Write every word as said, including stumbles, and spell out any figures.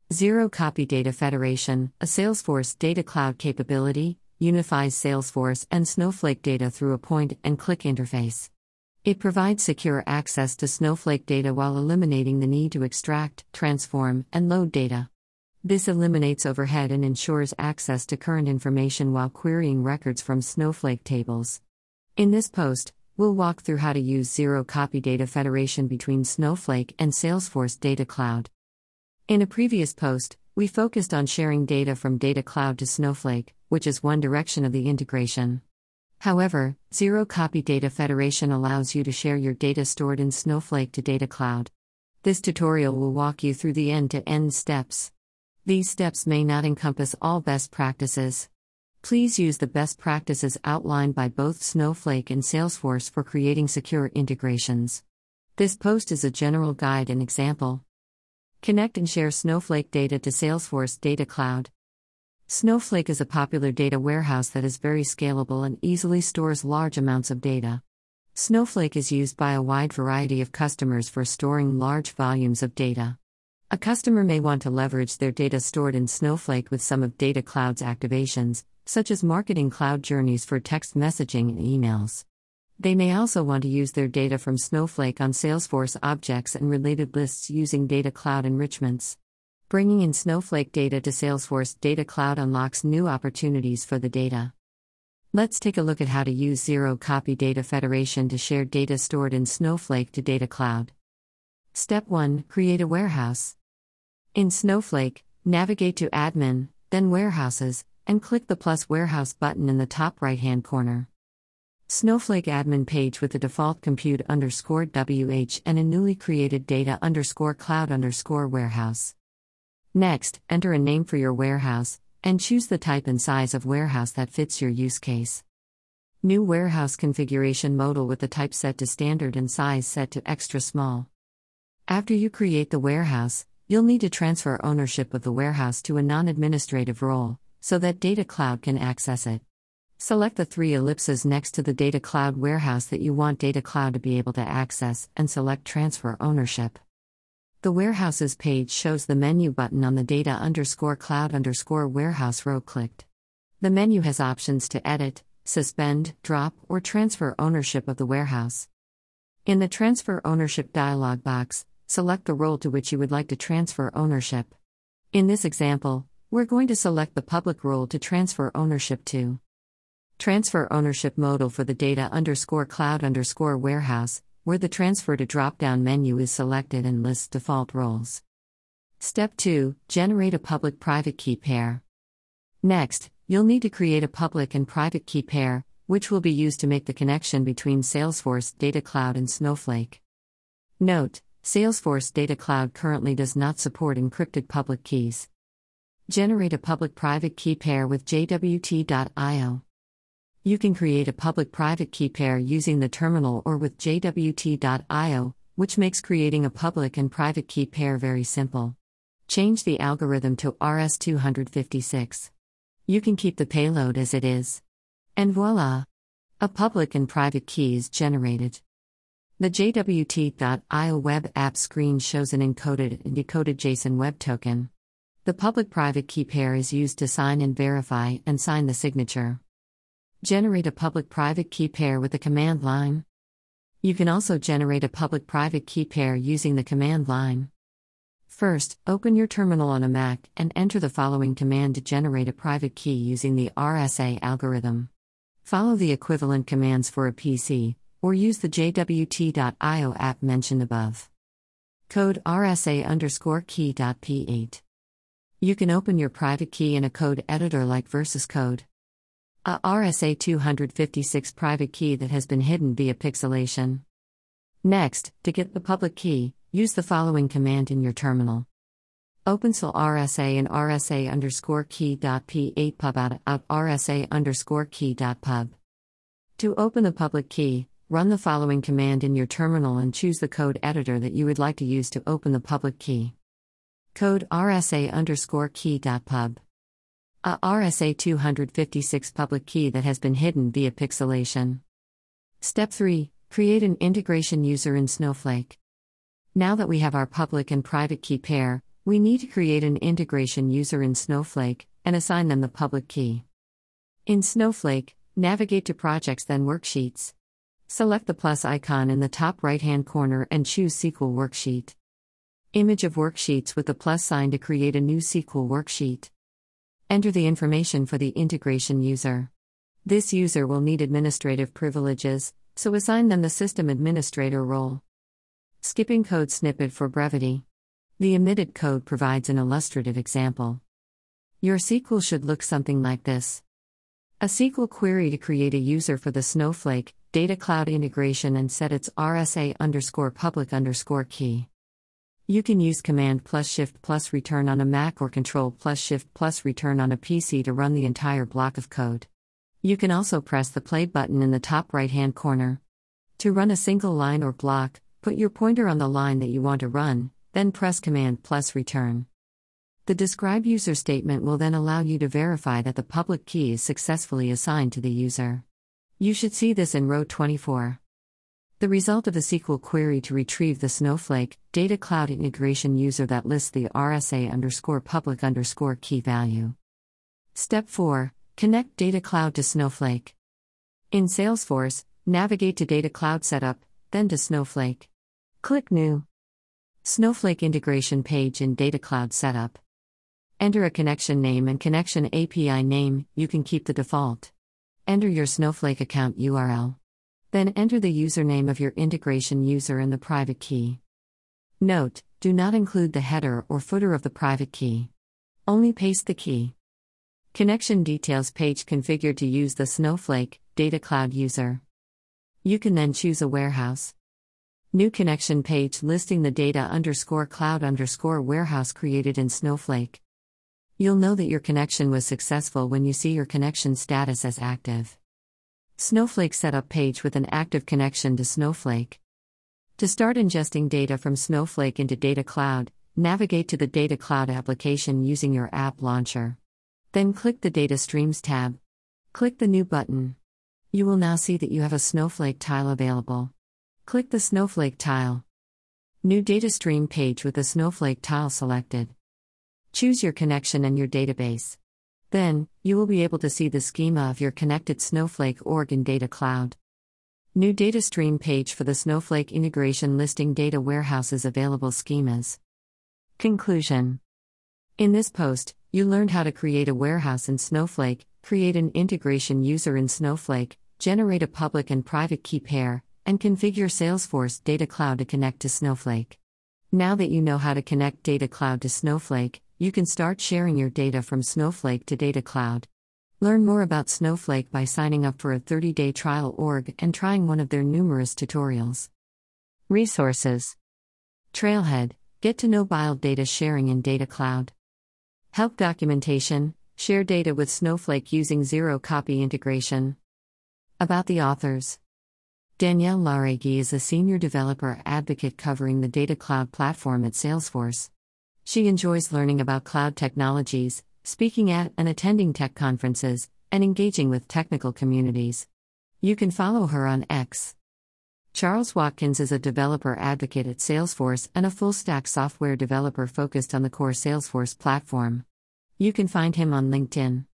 Zero-copy data federation, a Salesforce Data Cloud capability, unifies Salesforce and Snowflake data through a point-and-click interface. It provides secure access to Snowflake data while eliminating the need to extract, transform, and load data. This eliminates overhead and ensures access to current information while querying records from Snowflake tables. In this post, we'll walk through how to use zero-copy data federation between Snowflake and Salesforce Data Cloud. In a previous post, we focused on sharing data from Data Cloud to Snowflake, which is one direction of the integration. However, zero-copy data federation allows you to share your data stored in Snowflake to Data Cloud. This tutorial will walk you through the end-to-end steps. These steps may not encompass all best practices. Please use the best practices outlined by both Snowflake and Salesforce for creating secure integrations. This post is a general guide and example. Connect and share Snowflake data to Salesforce Data Cloud. Snowflake is a popular data warehouse that is very scalable and easily stores large amounts of data. Snowflake is used by a wide variety of customers for storing large volumes of data. A customer may want to leverage their data stored in Snowflake with some of Data Cloud's activations, such as Marketing Cloud journeys for text messaging and emails. They may also want to use their data from Snowflake on Salesforce objects and related lists using Data Cloud enrichments. Bringing in Snowflake data to Salesforce Data Cloud unlocks new opportunities for the data. Let's take a look at how to use zero-copy data federation to share data stored in Snowflake to Data Cloud. Step one. Create a warehouse. In Snowflake, navigate to Admin, then Warehouses, and click the plus Warehouse button in the top right-hand corner. Snowflake admin page with the default compute underscore WH and a newly created data underscore cloud underscore warehouse. Next, enter a name for your warehouse, and choose the type and size of warehouse that fits your use case. New warehouse configuration modal with the type set to standard and size set to extra small. After you create the warehouse, you'll need to transfer ownership of the warehouse to a non-administrative role, so that Data Cloud can access it. Select the three ellipses next to the Data Cloud warehouse that you want Data Cloud to be able to access and select Transfer Ownership. The Warehouses page shows the menu button on the Data underscore Cloud underscore warehouse row clicked. The menu has options to edit, suspend, drop, or transfer ownership of the warehouse. In the Transfer Ownership dialog box, select the role to which you would like to transfer ownership. In this example, we're going to select the public role to transfer ownership to. Transfer ownership modal for the data underscore cloud underscore warehouse, where the transfer to drop-down menu is selected and lists default roles. Step two. Generate a public-private key pair. Next, you'll need to create a public and private key pair, which will be used to make the connection between Salesforce Data Cloud and Snowflake. Note, Salesforce Data Cloud currently does not support encrypted public keys. Generate a public-private key pair with J W T dot I O. You can create a public-private key pair using the terminal or with J W T dot I O, which makes creating a public and private key pair very simple. Change the algorithm to R S two fifty-six. You can keep the payload as it is. And voila! A public and private key is generated. The J W T dot I O web app screen shows an encoded and decoded JSON web token. The public-private key pair is used to sign and verify and sign the signature. Generate a public-private key pair with the command line. You can also generate a public-private key pair using the command line. First, open your terminal on a Mac and enter the following command to generate a private key using the R S A algorithm. Follow the equivalent commands for a P C, or use the J W T dot I O app mentioned above. Code R S A underscore key dot P eight. You can open your private key in a code editor like Versus Code. A R S A two fifty-six private key that has been hidden via pixelation. Next, to get the public key, use the following command in your terminal. OpenSL R S A and R S A underscore key dot P eight pub out out R S A underscore key dot pub. To open the public key, run the following command in your terminal and choose the code editor that you would like to use to open the public key. Code R S A underscore key dot pub. A R S A two fifty-six public key that has been hidden via pixelation. Step three. Create an integration user in Snowflake. Now that we have our public and private key pair, We need to create an integration user in Snowflake and assign them the public key. In Snowflake, navigate to Projects, then Worksheets. Select the plus icon in the top right-hand corner and choose S Q L Worksheet. Image of Worksheets with the plus sign to create a new S Q L worksheet. Enter the information for the integration user. This user will need administrative privileges, so assign them the System Administrator role. Skipping code snippet for brevity. The omitted code provides an illustrative example. Your S Q L should look something like this. A S Q L query to create a user for the Snowflake Data Cloud integration and set its R S A underscore public underscore key. You can use Command plus Shift plus Return on a Mac or Control plus Shift plus Return on a P C to run the entire block of code. You can also press the play button in the top right-hand corner. To run a single line or block, put your pointer on the line that you want to run, then press Command plus Return. The describe user statement will then allow you to verify that the public key is successfully assigned to the user. You should see this in row twenty-four. The result of the S Q L query to retrieve the Snowflake Data Cloud integration user that lists the R S A underscore public underscore key value. Step four. Connect Data Cloud to Snowflake. In Salesforce, navigate to Data Cloud Setup, then to Snowflake. Click New. Snowflake integration page in Data Cloud Setup. Enter a connection name and connection A P I name, you can keep the default. Enter your Snowflake account U R L. Then enter the username of your integration user and the private key. Note, do not include the header or footer of the private key. Only paste the key. Connection details page configured to use the Snowflake Data Cloud user. You can then choose a warehouse. New connection page listing the data underscore cloud underscore warehouse created in Snowflake. You'll know that your connection was successful when you see your connection status as active. Snowflake setup page with an active connection to Snowflake. To start ingesting data from Snowflake into Data Cloud, navigate to the Data Cloud application using your app launcher. Then click the Data Streams tab. Click the New button. You will now see that you have a Snowflake tile available. Click the Snowflake tile. New data stream page with the Snowflake tile selected. Choose your connection and your database. Then, you will be able to see the schema of your connected Snowflake org in Data Cloud. New data stream page for the Snowflake integration listing data warehouses available schemas. Conclusion. In this post, you learned how to create a warehouse in Snowflake, create an integration user in Snowflake, generate a public and private key pair, and configure Salesforce Data Cloud to connect to Snowflake. Now that you know how to connect Data Cloud to Snowflake, you can start sharing your data from Snowflake to Data Cloud. Learn more about Snowflake by signing up for a thirty-day trial org and trying one of their numerous tutorials. Resources. Trailhead, get to know build data sharing in Data Cloud. Help documentation, share data with Snowflake using zero-copy integration. About the authors. Danielle Larregui is a senior developer advocate covering the Data Cloud platform at Salesforce. She enjoys learning about cloud technologies, speaking at and attending tech conferences, and engaging with technical communities. You can follow her on X. Charles Watkins is a developer advocate at Salesforce and a full-stack software developer focused on the core Salesforce platform. You can find him on LinkedIn.